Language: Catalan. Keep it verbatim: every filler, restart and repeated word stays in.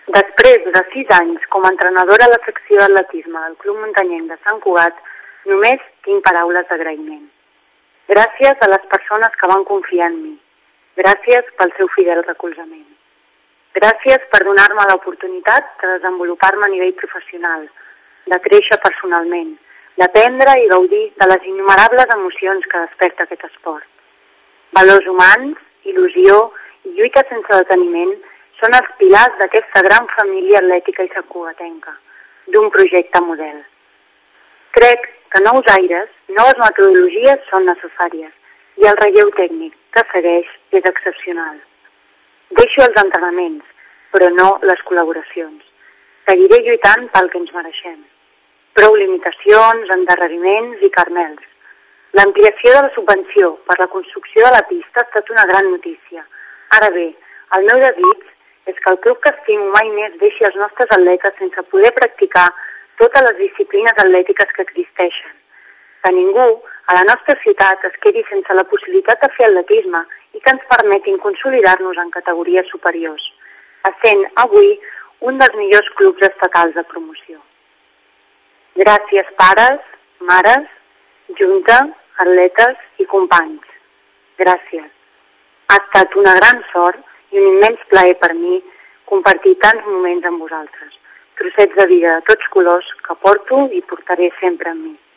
Després de sis anys com a entrenadora a la secció d'atletisme del Club Muntanyenc de Sant Cugat, només tinc paraules d'agraïment. Gràcies a les persones que van confiar en mi. Gràcies pel seu fidel recolzament. Gràcies per donar-me l'oportunitat de desenvolupar-me a nivell professional, de créixer personalment, d'aprendre i gaudir de les innumerables emocions que desperta aquest esport. Valors humans, il·lusió i lluita sense deteniment són els pilars d'aquesta gran família atlètica i santcugatenca, d'un projecte model. Crec que nous aires, noves metodologies són necessàries i el relleu tècnic que segueix és excepcional. Deixo els entrenaments, però no les col·laboracions. Seguiré lluitant pel que ens mereixem. Prou limitacions, endarreriments i carmels. L'ampliació de la subvenció per la construcció de la pista ha estat una gran notícia. Ara bé, el meu desig és que el club que estimo mai més deixi els nostres atletes sense poder practicar totes les disciplines atlètiques que existeixen. Que ningú a la nostra ciutat es quedi sense la possibilitat de fer atletisme i que ens permetin consolidar-nos en categories superiors, essent avui un dels millors clubs estatals de promoció. Gràcies pares, mares, junta, atletes i companys. Gràcies. Ha estat una gran sort i un immens plaer per mi compartir tants moments amb vosaltres, trossets de vida de tots colors que porto i portaré sempre amb mi.